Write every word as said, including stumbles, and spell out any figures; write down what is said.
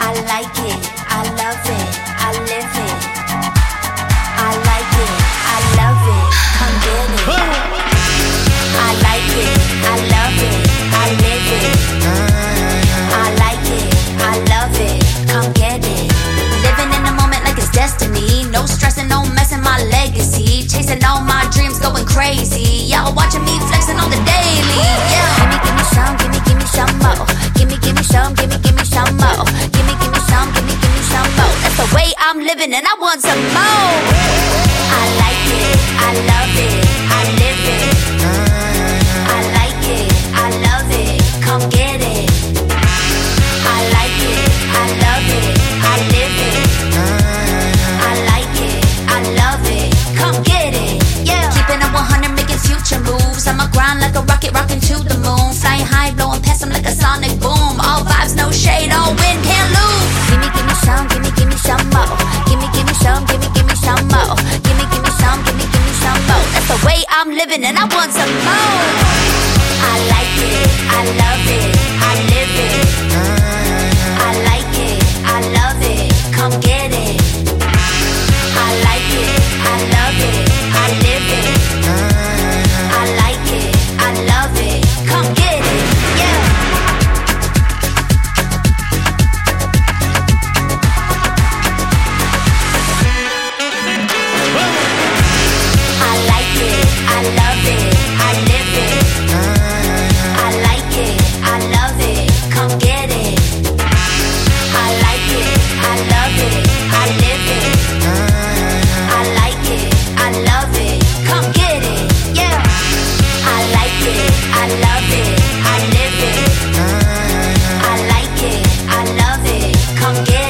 I like it, I love it, I live it. I like it, I love it, come get it. I like it, I love it, I live it. I like it, I love it, come get it. Living in the moment like it's destiny. No stressing, no messing my legacy. Chasing all my dreams, going crazy. Y'all watching me flexing on the daily. Yeah. Gimme, gimme some, gimme, gimme some more. Gimme, gimme some, gimme, gimme some more. Gimme, gimme some, gimme, gimme some more. That's the way I'm living and I want some more. I like it, I love it, I live it. I like it, I love it, come get it. I like it, I love it, I live it. I like it, I love it, come get it. Yeah. Keeping it one hundred, making future moves. I'ma grind like a rocket, rocking to the moon. Flying high, blowing past them like a sonic boom. All vibes, no shade, all win, can't lose. Gimme, gimme some, gimme, gimme some more. Gimme, gimme some, gimme, gimme some more. Gimme, gimme some, gimme, gimme some more. That's the way I'm living and I want some more. I like it, I love it, I live it. I like it, I love it, come get it. I like it, I love it, I live it. I like it, I love it, come get it, yeah. I like it, I love it, I live it. I like it, I love it, come get it. I like it, I love it, I live it. I like it, I love it, come get it, yeah. I like it, I love it, I live it. I like it, I love it, come get it.